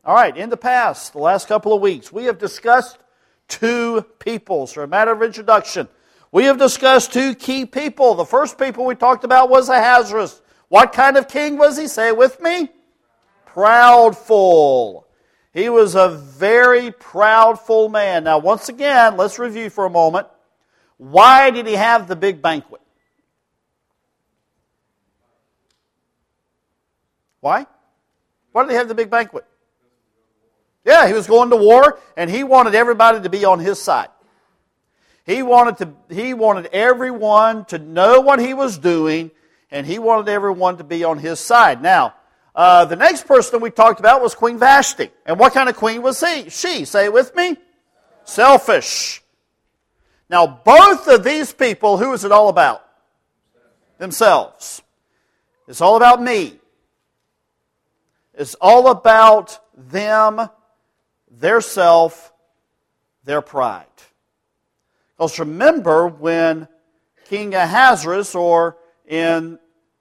All right, in the past, the last couple of weeks, we have discussed two people. So, a matter of introduction, we have discussed two key people. The first people we talked about was Ahasuerus. What kind of king was he? Say it with me. Proudful. He was a very proudful man. Now, once again, let's review for a moment. Why did he have the big banquet? Why? Why did he have the big banquet? Yeah, he was going to war, and he wanted everybody to be on his side. He wanted everyone to know what he was doing, and he wanted everyone to be on his side. Now, the next person we talked about was Queen Vashti. And what kind of queen was she? Say it with me. Selfish. Now, both of these people, who is it all about? Themselves. It's all about me. It's all about them, their self, their pride. Because remember when King Ahasuerus, or in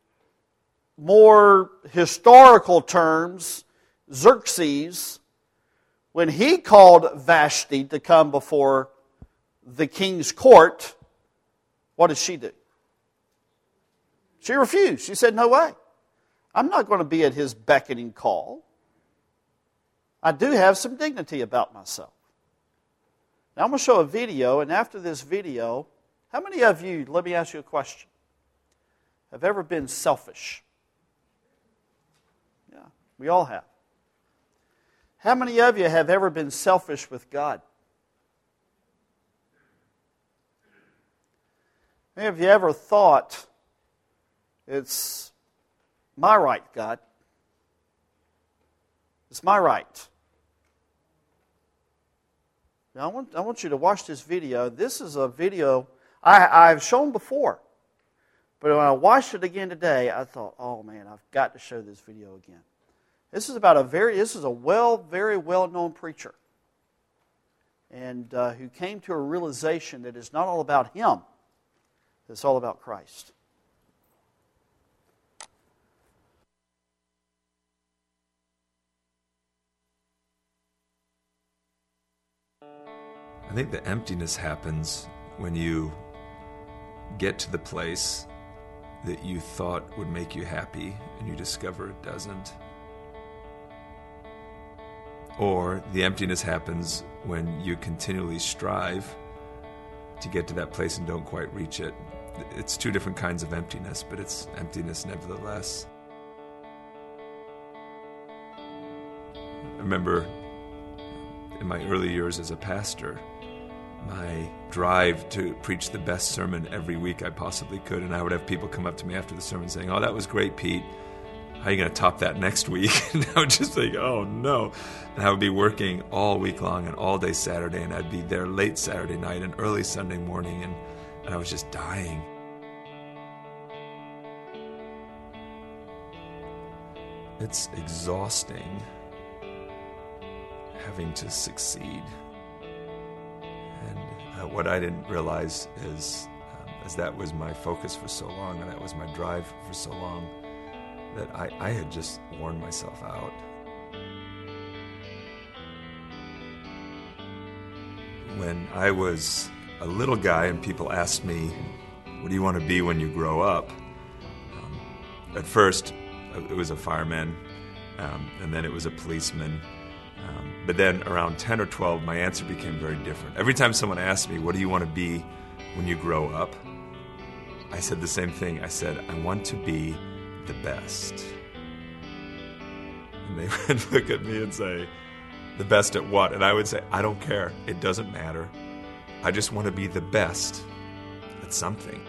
more historical terms, Xerxes, when he called Vashti to come before the king's court, what did she do? She refused. She said, no way. I'm not going to be at his beckoning call. I do have some dignity about myself. Now I'm going to show a video, and after this video, how many of you, let me ask you a question, have ever been selfish? Yeah, we all have. How many of you have ever been selfish with God? Have you ever thought, it's my right, God? It's my right. Now, I want you to watch this video. This is a video I've shown before. But when I watched it again today, I thought, oh man, I've got to show this video again. This is about a very well-known preacher. And who came to a realization that it's not all about him. It's all about Christ. I think the emptiness happens when you get to the place that you thought would make you happy and you discover it doesn't. Or the emptiness happens when you continually strive to get to that place and don't quite reach it. It's two different kinds of emptiness, but it's emptiness nevertheless. I remember in my early years as a pastor, my drive to preach the best sermon every week I possibly could, and I would have people come up to me after the sermon saying, oh, that was great, Pete. How are you going to top that next week? And I would just think, oh, no. And I would be working all week long and all day Saturday, and I'd be there late Saturday night and early Sunday morning, and I was just dying. It's exhausting having to succeed. And what I didn't realize is, as that was my focus for so long, and that was my drive for so long, that I had just worn myself out. When I was a little guy and people asked me, what do you want to be when you grow up? At first, it was a fireman, and then it was a policeman. But then around 10 or 12, my answer became very different. Every time someone asked me, what do you want to be when you grow up? I said the same thing. I said, I want to be the best. And they would look at me and say, the best at what? And I would say, I don't care. It doesn't matter. I just want to be the best at something.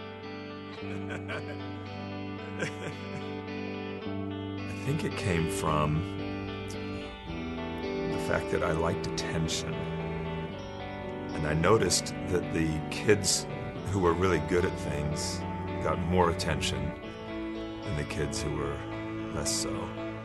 I think it came from the fact that I liked attention. And I noticed that the kids who were really good at things got more attention than the kids who were less so.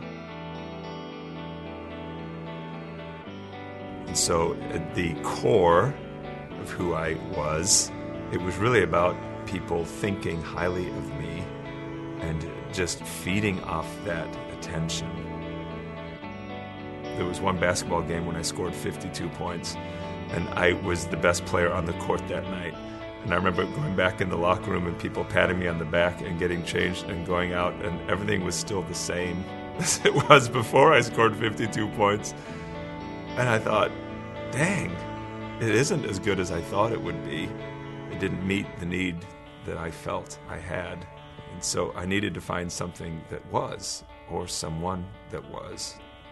And so at the core of who I was, it was really about people thinking highly of me and just feeding off that attention. there was one basketball game when I scored 52 points, and I was the best player on the court that night. And I remember going back in the locker room and people patting me on the back and getting changed and going out, and everything was still the same as it was before I scored 52 points. And I thought, dang, it isn't as good as I thought it would be. It didn't meet the need that I felt I had. And so I needed to find something that was, or someone that was.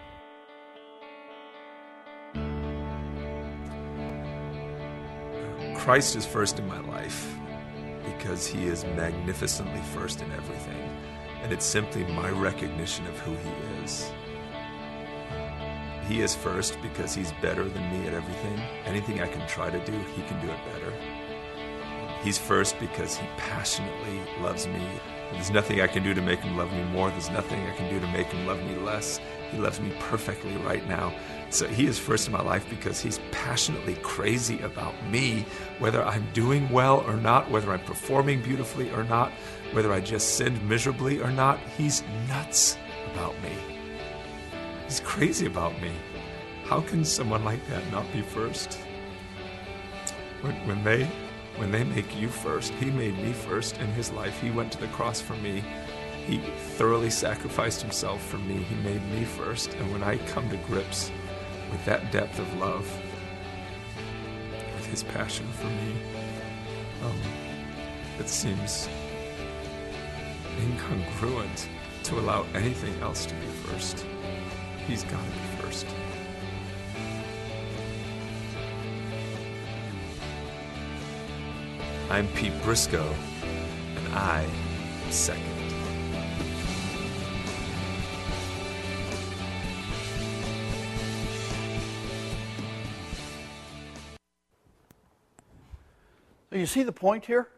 Christ is first in my life because he is magnificently first in everything. And it's simply my recognition of who he is. He is first because he's better than me at everything. Anything I can try to do, he can do it better. He's first because he passionately loves me. There's nothing I can do to make him love me more. There's nothing I can do to make him love me less. He loves me perfectly right now. So he is first in my life because he's passionately crazy about me, whether I'm doing well or not, whether I'm performing beautifully or not, whether I just sinned miserably or not. He's nuts about me. He's crazy about me. How can someone like that not be first? When they make you first, he made me first in his life. He went to the cross for me. He thoroughly sacrificed himself for me. He made me first. And when I come to grips with that depth of love, with his passion for me, it seems incongruent to allow anything else to be first. He's got to be first. I'm Pete Briscoe, and I am second. So you see the point here?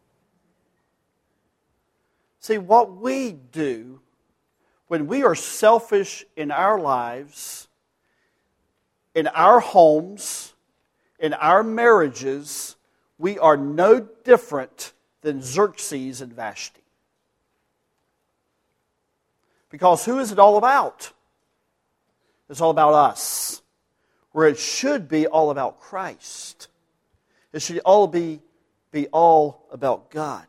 See, what we do when we are selfish in our lives, in our homes, in our marriages, we are no different than Xerxes and Vashti. Because who is it all about? It's all about us. Where it should be all about Christ. It should all be all about God.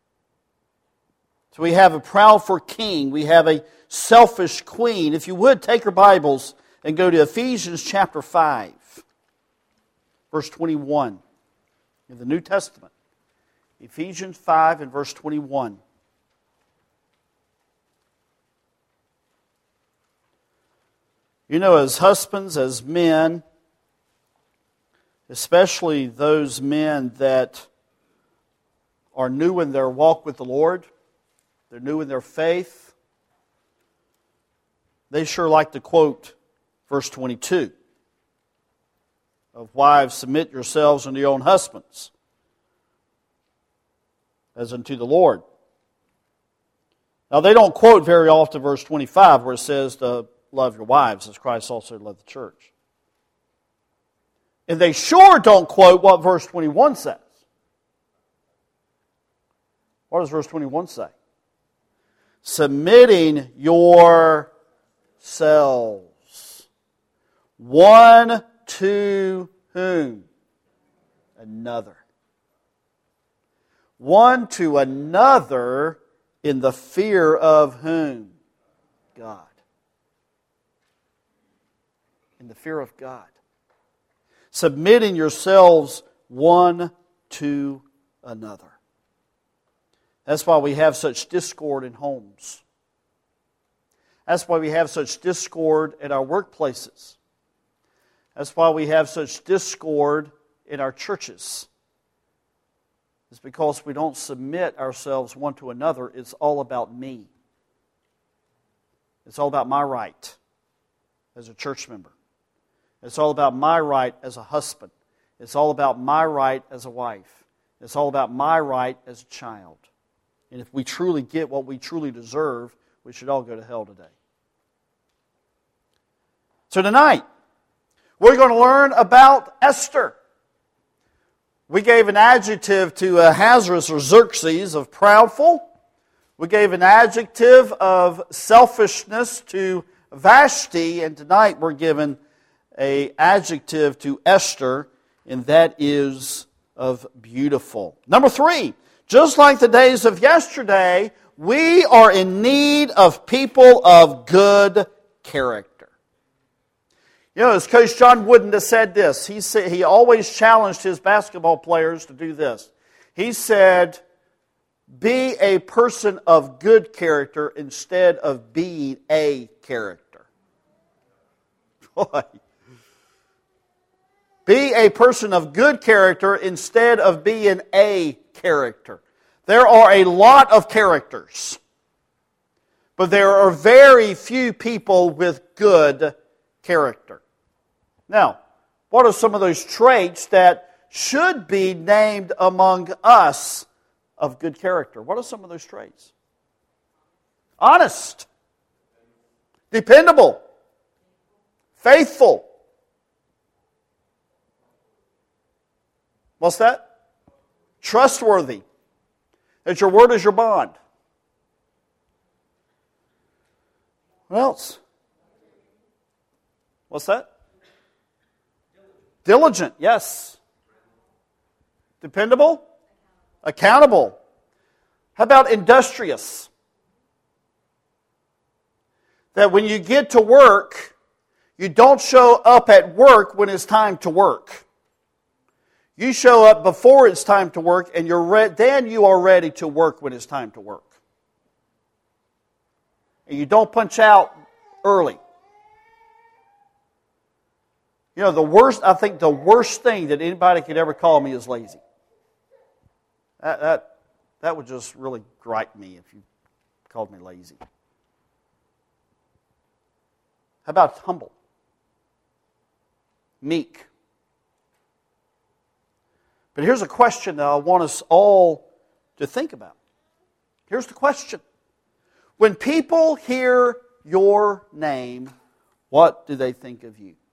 So we have a proudful king. We have a selfish queen. If you would, take your Bibles and go to Ephesians chapter 5, verse 21 in the New Testament. Ephesians 5 and verse 21. You know, as husbands, as men, especially those men that are new in their walk with the Lord, they're new in their faith, they sure like to quote verse 22 of wives, submit yourselves unto your own husbands, as unto the Lord. Now, they don't quote very often verse 25 where it says to love your wives as Christ also loved the church. And they sure don't quote what verse 21 says. What does verse 21 say? Submitting yourselves one to whom? Another. One to another in the fear of whom? God. In the fear of God. Submitting yourselves one to another. That's why we have such discord in homes. That's why we have such discord at our workplaces. That's why we have such discord in our churches. It's because we don't submit ourselves one to another. It's all about me. It's all about my right as a church member. It's all about my right as a husband. It's all about my right as a wife. It's all about my right as a child. And if we truly get what we truly deserve, we should all go to hell today. So tonight, we're going to learn about Esther. We gave an adjective to Ahasuerus or Xerxes of proudful. We gave an adjective of selfishness to Vashti, and tonight we're given an adjective to Esther, and that is of beautiful. Number 3, just like the days of yesterday, we are in need of people of good character. You know, as Coach John Wooden has said this, he always challenged his basketball players to do this. He said, be a person of good character instead of being a character. Boy. Be a person of good character instead of being a character. There are a lot of characters, but there are very few people with good character. Now, what are some of those traits that should be named among us of good character? What are some of those traits? Honest, dependable, faithful. What's that? Trustworthy. That your word is your bond. What else? What's that? Diligent, yes. Dependable? Accountable. How about industrious? That when you get to work, you don't show up at work when it's time to work. You show up before it's time to work, and then you are ready to work when it's time to work. And you don't punch out early. You know, I think the worst thing that anybody could ever call me is lazy. That would just really gripe me if you called me lazy. How about humble? Meek. But here's a question that I want us all to think about. Here's the question. When people hear your name, what do they think of you?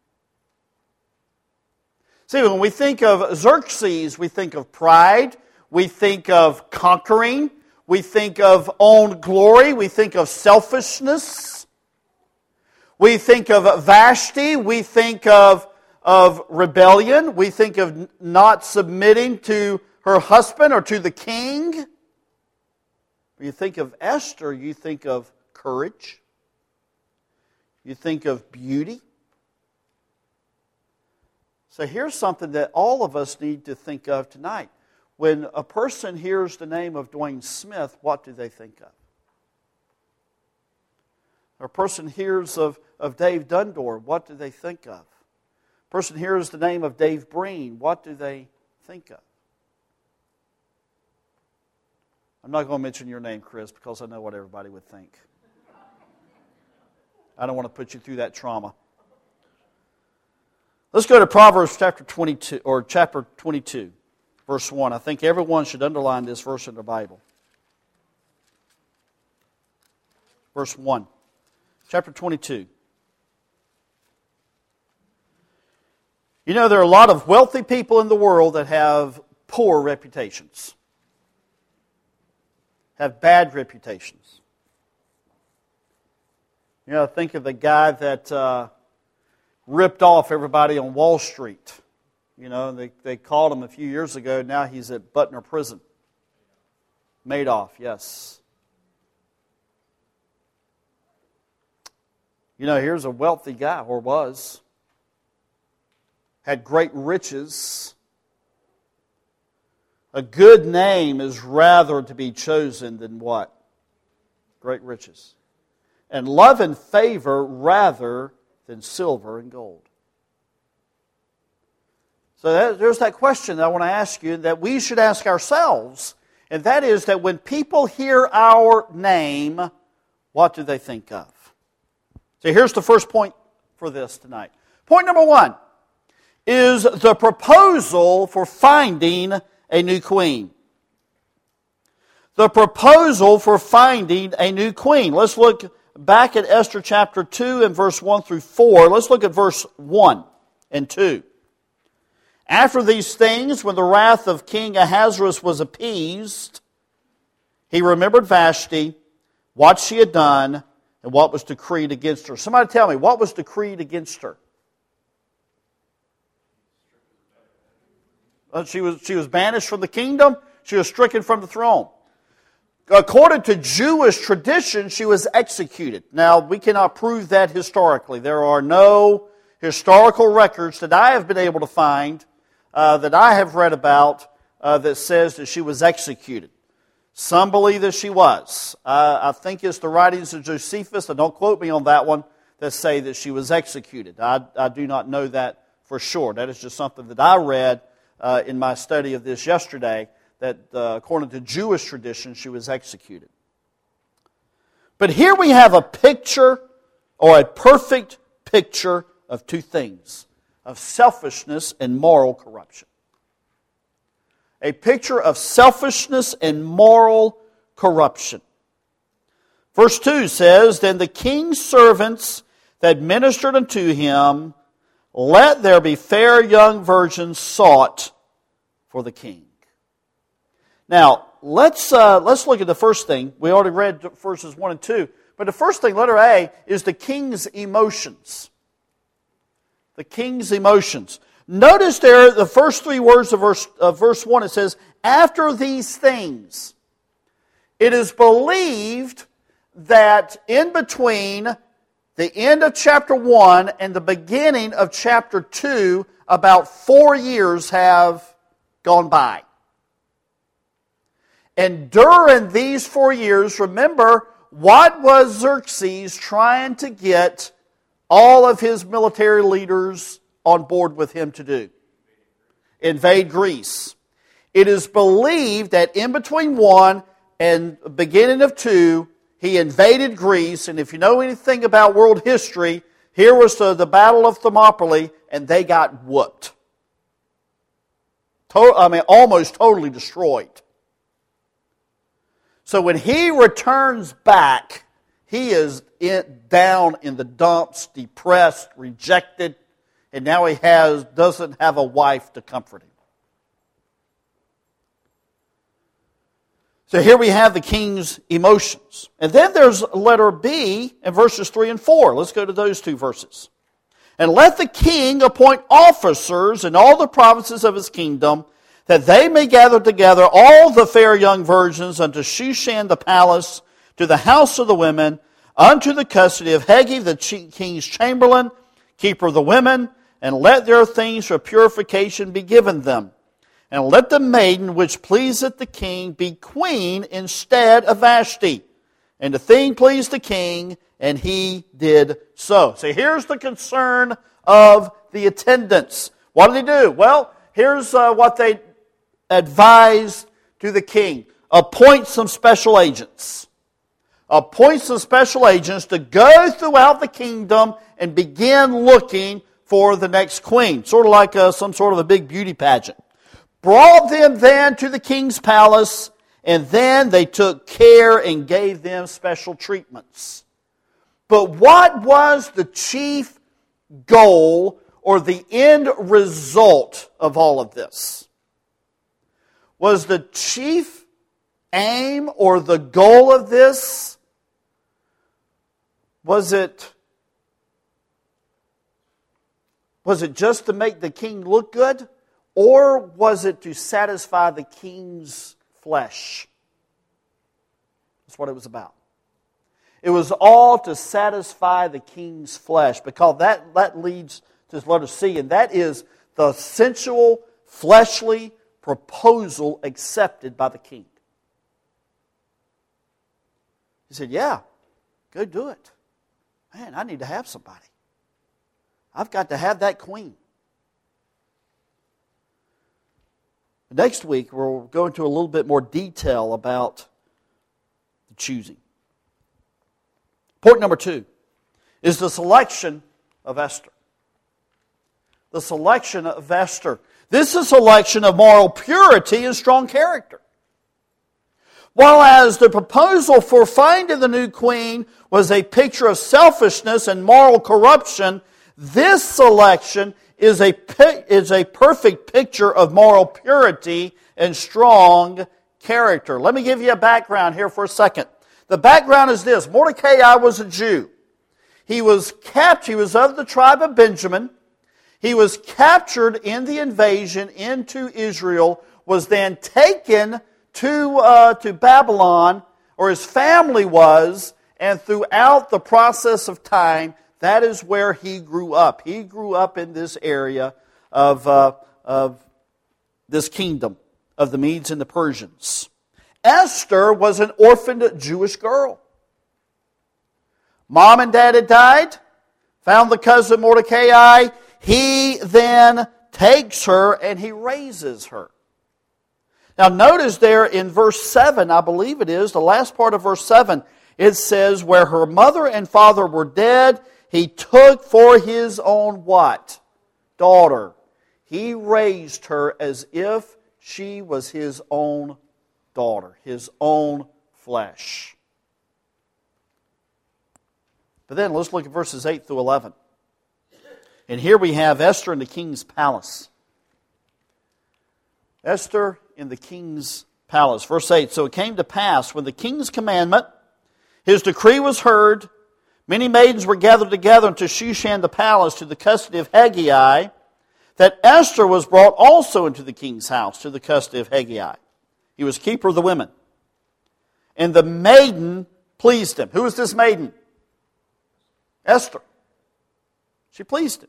See, when we think of Xerxes, we think of pride, we think of conquering, we think of own glory, we think of selfishness, we think of Vashti, we think of rebellion, we think of not submitting to her husband or to the king. When you think of Esther, you think of courage, you think of beauty. So here's something that all of us need to think of tonight. When a person hears the name of Dwayne Smith, what do they think of? Or a person hears of Dave Dundor, what do they think of? A person hears the name of Dave Breen, what do they think of? I'm not going to mention your name, Chris, because I know what everybody would think. I don't want to put you through that trauma. Let's go to Proverbs chapter 22, verse 1. I think everyone should underline this verse in the Bible. Verse 1. Chapter 22. You know, there are a lot of wealthy people in the world that have poor reputations. Have bad reputations. You know, think of the guy that ripped off everybody on Wall Street. You know, they called him a few years ago. Now he's at Butner Prison. Madoff, yes. You know, here's a wealthy guy, or was. Had great riches. A good name is rather to be chosen than what? Great riches. And love and favor rather than silver and gold. So there's that question that I want to ask you that we should ask ourselves, and that is that when people hear our name, what do they think of? So here's the first point for this tonight. Point number 1 is the proposal for finding a new queen. The proposal for finding a new queen. Let's look back at Esther chapter 2 and verse 1 through 4. Let's look at verse 1 and 2. After these things, when the wrath of King Ahasuerus was appeased, he remembered Vashti, what she had done, and what was decreed against her. Somebody tell me, what was decreed against her? She was banished from the kingdom. She was stricken from the throne. According to Jewish tradition, she was executed. Now, we cannot prove that historically. There are no historical records that I have been able to find, that I have read about, that says that she was executed. Some believe that she was. I think it's the writings of Josephus, and don't quote me on that one, that say that she was executed. I do not know that for sure. That is just something that I read in my study of this yesterday, that according to Jewish tradition, she was executed. But here we have a picture, or a perfect picture, of two things: of selfishness and moral corruption. A picture of selfishness and moral corruption. Verse 2 says, "Then the king's servants that ministered unto him, let there be fair young virgins sought for the king." Now, let's look at the first thing. We already read verses 1 and 2. But the first thing, letter A, is the king's emotions. The king's emotions. Notice there, the first three words of verse 1, it says, "After these things." It is believed that in between the end of chapter 1 and the beginning of chapter 2, about 4 years have gone by. And during these 4 years, remember, what was Xerxes trying to get all of his military leaders on board with him to do? Invade Greece. It is believed that in between 1 and the beginning of 2, he invaded Greece. And if you know anything about world history, here was the Battle of Thermopylae, and they got whooped. Almost totally destroyed. So when he returns back, he is down in the dumps, depressed, rejected, and now he doesn't have a wife to comfort him. So here we have the king's emotions. And then there's letter B in verses 3 and 4. Let's go to those two verses. "And let the king appoint officers in all the provinces of his kingdom, that they may gather together all the fair young virgins unto Shushan the palace, to the house of the women, unto the custody of Hegi the king's chamberlain, keeper of the women, and let their things for purification be given them. And let the maiden which pleaseth the king be queen instead of Vashti. And the thing pleased the king, and he did so." So here's the concern of the attendants. What did they do? Well, here's what they advised to the king. Appoint some special agents. Appoint some special agents to go throughout the kingdom and begin looking for the next queen. Sort of like some sort of a big beauty pageant. Brought them then to the king's palace, and then they took care and gave them special treatments. But what was the chief goal or the end result of all of this? Was the chief aim or the goal of this, was it just to make the king look good? Or was it to satisfy the king's flesh? That's what it was about. It was all to satisfy the king's flesh, because that leads to letter C, and that is the sensual, fleshly proposal accepted by the king. He said, "Yeah, go do it. Man, I need to have somebody. I've got to have that queen." Next week, we'll go into a little bit more detail about the choosing. Point number 2 is the selection of Esther. The selection of Esther. This is a selection of moral purity and strong character. While as the proposal for finding the new queen was a picture of selfishness and moral corruption, this selection is a perfect picture of moral purity and strong character. Let me give you a background here for a second. The background is this. Mordecai was a Jew. He was captured. He was of the tribe of Benjamin. He was captured in the invasion into Israel, was then taken to Babylon, or his family was, and throughout the process of time, that is where he grew up. He grew up in this area of this kingdom of the Medes and the Persians. Esther was an orphaned Jewish girl. Mom and dad had died, found the cousin Mordecai. He then takes her and he raises her. Now notice there in verse 7, I believe it is, the last part of verse 7, it says, where her mother and father were dead, he took for his own what? Daughter. He raised her as if she was his own daughter, his own flesh. But then let's look at verses 8 through 11. And here we have Esther in the king's palace. Esther in the king's palace. Verse 8, so it came to pass, when the king's commandment, his decree was heard, many maidens were gathered together unto Shushan the palace to the custody of Haggai, that Esther was brought also into the king's house to the custody of Haggai. He was keeper of the women. And the maiden pleased him. Who was this maiden? Esther. She pleased him.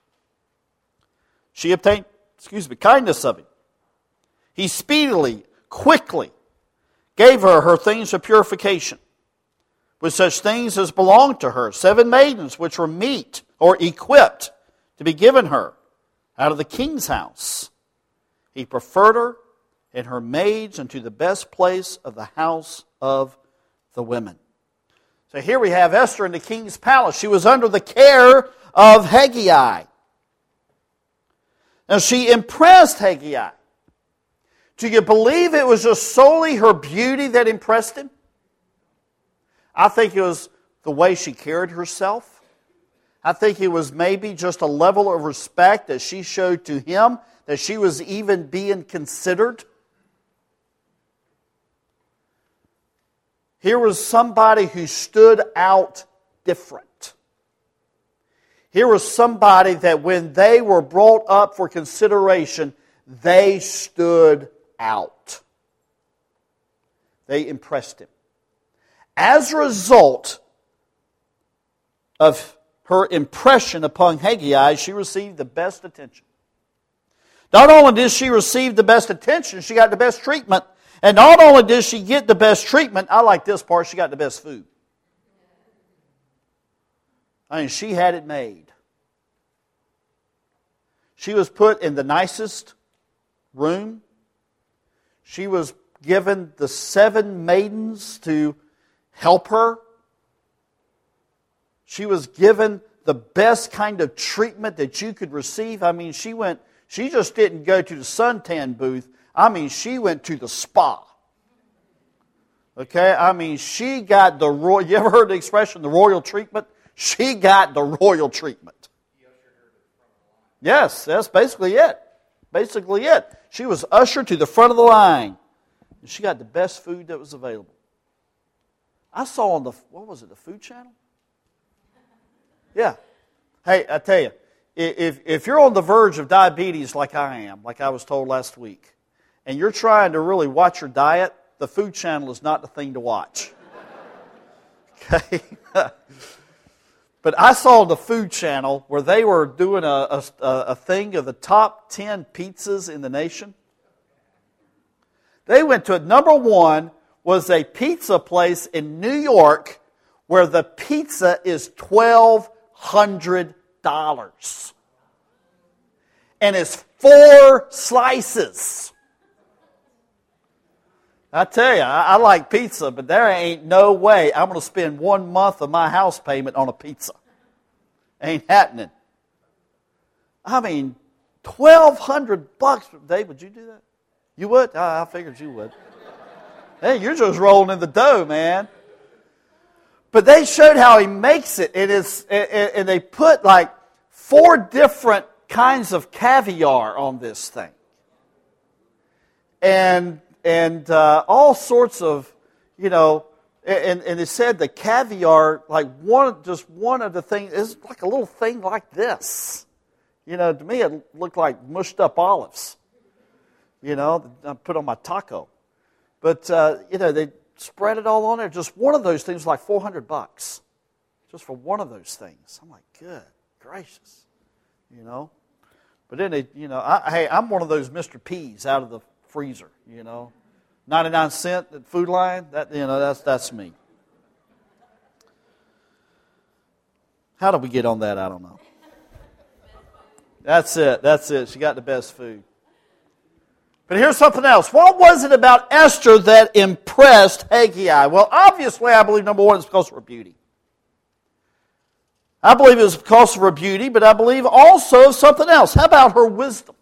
She obtained, kindness of him. He speedily, quickly gave her things of purification, with such things as belonged to her, 7 maidens which were meet or equipped to be given her out of the king's house. He preferred her and her maids unto the best place of the house of the women. So here we have Esther in the king's palace. She was under the care of Haggai. Now she impressed Haggai. Do you believe it was just solely her beauty that impressed him? I think it was the way she carried herself. I think it was maybe just a level of respect that she showed to him, that she was even being considered. Here was somebody who stood out different. Here was somebody that when they were brought up for consideration, they stood out. They impressed him. As a result of her impression upon Haggai, she received the best attention. Not only did she receive the best attention, she got the best treatment. And not only did she get the best treatment, I like this part, she got the best food. I mean, she had it made. She was put in the nicest room. She was given the 7 maidens to help her. She was given the best kind of treatment that you could receive. I mean, she just didn't go to the suntan booth. I mean, she went to the spa. Okay? I mean, she got the royal... You ever heard the expression, the royal treatment? She got the royal treatment. Yes, that's basically it. Basically it. She was ushered to the front of the line. And she got the best food that was available. I saw on the... What was it? The Food Channel? Yeah. Hey, I tell you, if you're on the verge of diabetes like I am, like I was told last week, and you're trying to really watch your diet, the Food Channel is not the thing to watch. Okay? But I saw the Food Channel where they were doing a thing of the top 10 pizzas in the nation. They went to number 1 was a pizza place in New York where the pizza is $1,200. And it's 4 slices. I tell you, I like pizza, but there ain't no way I'm going to spend 1 month of my house payment on a pizza. Ain't happening. I mean, $1,200. Dave, would you do that? You would? I figured you would. Hey, you're just rolling in the dough, man. But they showed how he makes it. And they put like 4 different kinds of caviar on this thing. And all sorts of, And it said the caviar, like just one of the things, is like a little thing like this. To me it looked like mushed up olives. I put on my taco. But, they spread it all on there. Just one of those things was like $400. Just for one of those things. I'm like, good gracious. But then hey, I'm one of those Mr. P's out of the freezer, 99 cent at Food Lion, that's me. How did we get on that? I don't know. That's it. She got the best food. But here's something else. What was it about Esther that impressed Haggai? Well, obviously, I believe, number one, it's because of her beauty. I believe it was because of her beauty, but I believe also something else. How about her wisdom?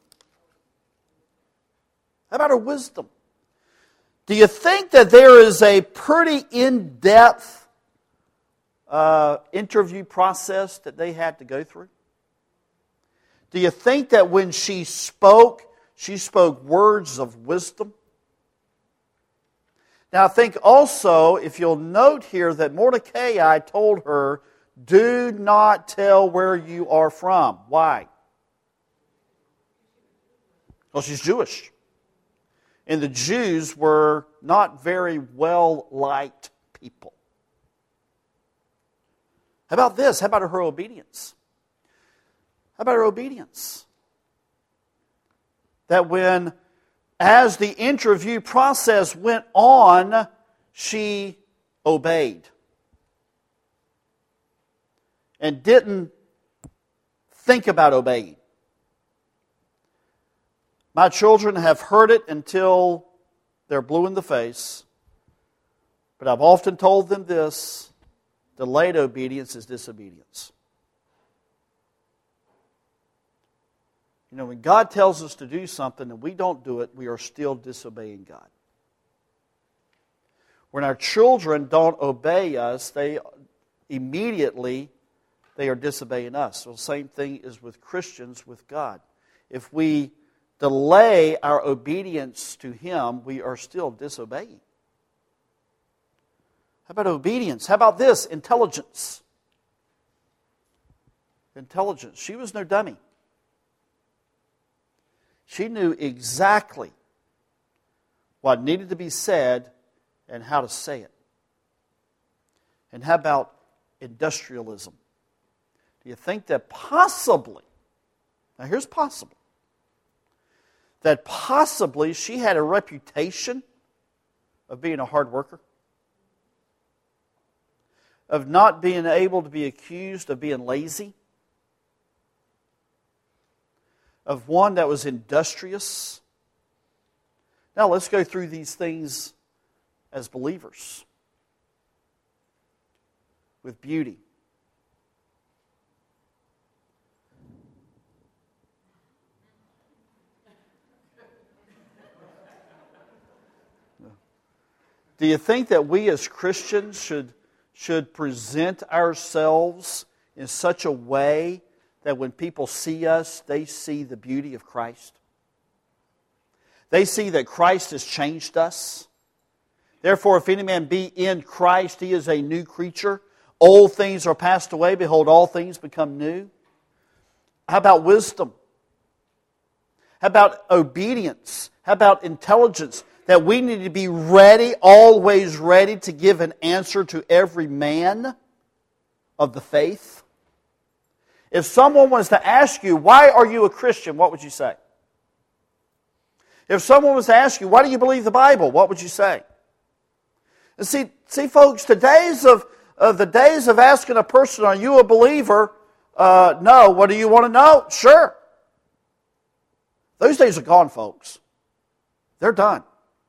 How about her wisdom? Do you think that there is a pretty in-depth interview process that they had to go through? Do you think that when she spoke words of wisdom? Now I think also, if you'll note here, that Mordecai told her, do not tell where you are from. Why? Well, she's Jewish. And the Jews were not very well-liked people. How about this? How about her obedience? How about her obedience? That as the interview process went on, she obeyed. And didn't think about obeying. My children have heard it until they're blue in the face. But I've often told them this: delayed obedience is disobedience. When God tells us to do something and we don't do it, we are still disobeying God. When our children don't obey us, they are disobeying us. So the same thing is with Christians with God. If we delay our obedience to Him, we are still disobeying. How about obedience? How about this? Intelligence. Intelligence. She was no dummy. She knew exactly what needed to be said and how to say it. And how about industrialism? Do you think that possibly, now here's possible, that possibly she had a reputation of being a hard worker? Of not being able to be accused of being lazy? Of one that was industrious? Now let's go through these things as believers. With beauty. Do you think that we as Christians should present ourselves in such a way that when people see us, they see the beauty of Christ? They see that Christ has changed us. Therefore, if any man be in Christ, he is a new creature. Old things are passed away. Behold, all things become new. How about wisdom? How about obedience? How about intelligence? That we need to be ready, always ready to give an answer to every man of the faith. If someone was to ask you, why are you a Christian? What would you say? If someone was to ask you, why do you believe the Bible? What would you say? And see, folks, the days of asking a person, are you a believer? No. What do you want to know? Sure. Those days are gone, folks. They're done.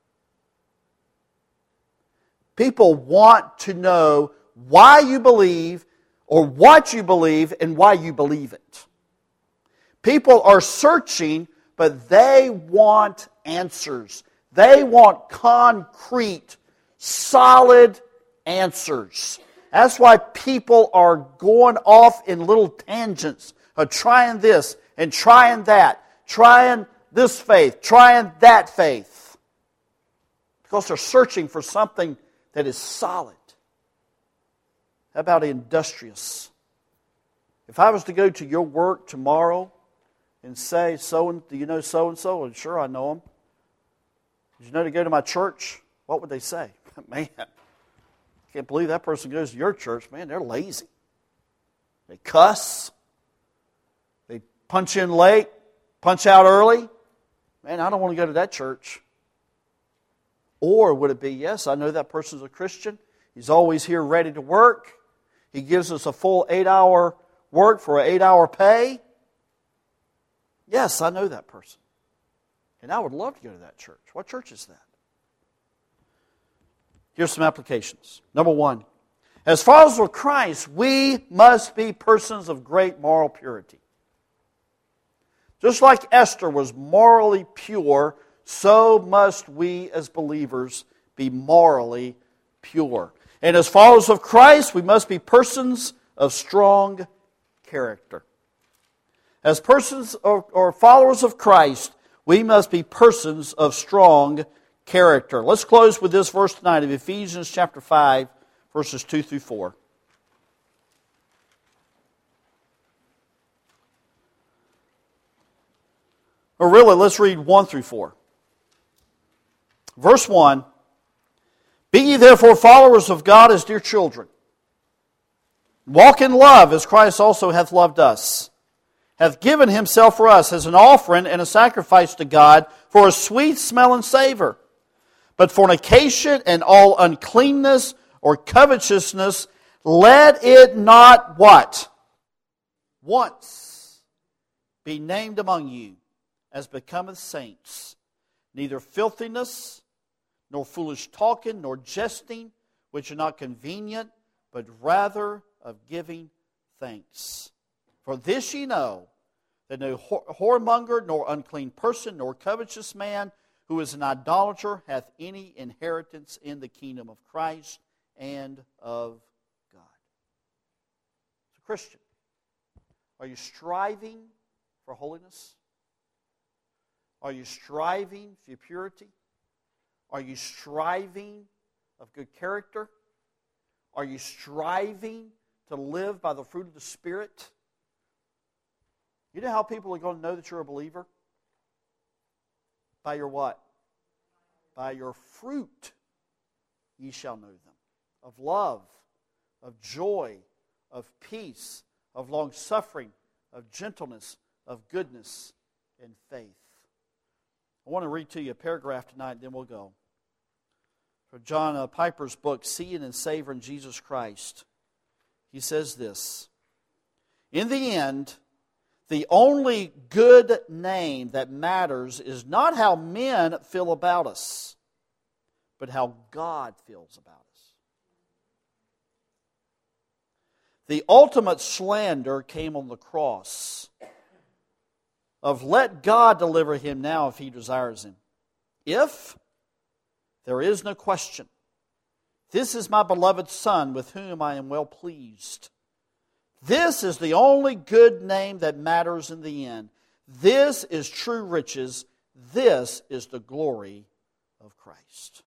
People want to know why you believe, or what you believe, and why you believe it. People are searching, but they want answers. They want concrete, solid answers. That's why people are going off in little tangents of trying this and trying that, trying this faith, trying that faith. Because they're searching for something that is solid. How about industrious? If I was to go to your work tomorrow and say, do you know so-and-so? And sure, I know them. Did you know to go to my church? What would they say? Man, I can't believe that person goes to your church. Man, they're lazy. They cuss. They punch in late, punch out early. Man, I don't want to go to that church. Or would it be, yes, I know that person's a Christian. He's always here ready to work. He gives us a full 8-hour work for an 8-hour pay. Yes, I know that person. And I would love to go to that church. What church is that? Here's some applications. Number one, as followers of Christ, we must be persons of great moral purity. Just like Esther was morally pure, so must we as believers be morally pure. And as followers of Christ, we must be persons of strong character. As persons or followers of Christ, we must be persons of strong character. Let's close with this verse tonight of Ephesians chapter 5, verses 2 through 4. Or really, let's read 1 through 4. Verse 1, Be ye therefore followers of God as dear children. Walk in love as Christ also hath loved us, hath given himself for us as an offering and a sacrifice to God for a sweet smelling savor. But fornication and all uncleanness or covetousness, let it not what? Once be named among you, as becometh saints, neither filthiness, nor foolish talking, nor jesting, which are not convenient, but rather of giving thanks. For this ye know, that no whoremonger, nor unclean person, nor covetous man, who is an idolater, hath any inheritance in the kingdom of Christ and of God. So, Christian, are you striving for holiness? Are you striving for purity? Are you striving of good character? Are you striving to live by the fruit of the Spirit? You know how people are going to know that you're a believer? By your what? By your fruit ye shall know them. Of love, of joy, of peace, of long-suffering, of gentleness, of goodness, and faith. I want to read to you a paragraph tonight, then we'll go. From John Piper's book, Seeing and Savoring Jesus Christ. He says this, In the end, the only good name that matters is not how men feel about us, but how God feels about us. The ultimate slander came on the cross of let God deliver him now if he desires him. If there is no question, this is my beloved Son with whom I am well pleased. This is the only good name that matters in the end. This is true riches. This is the glory of Christ.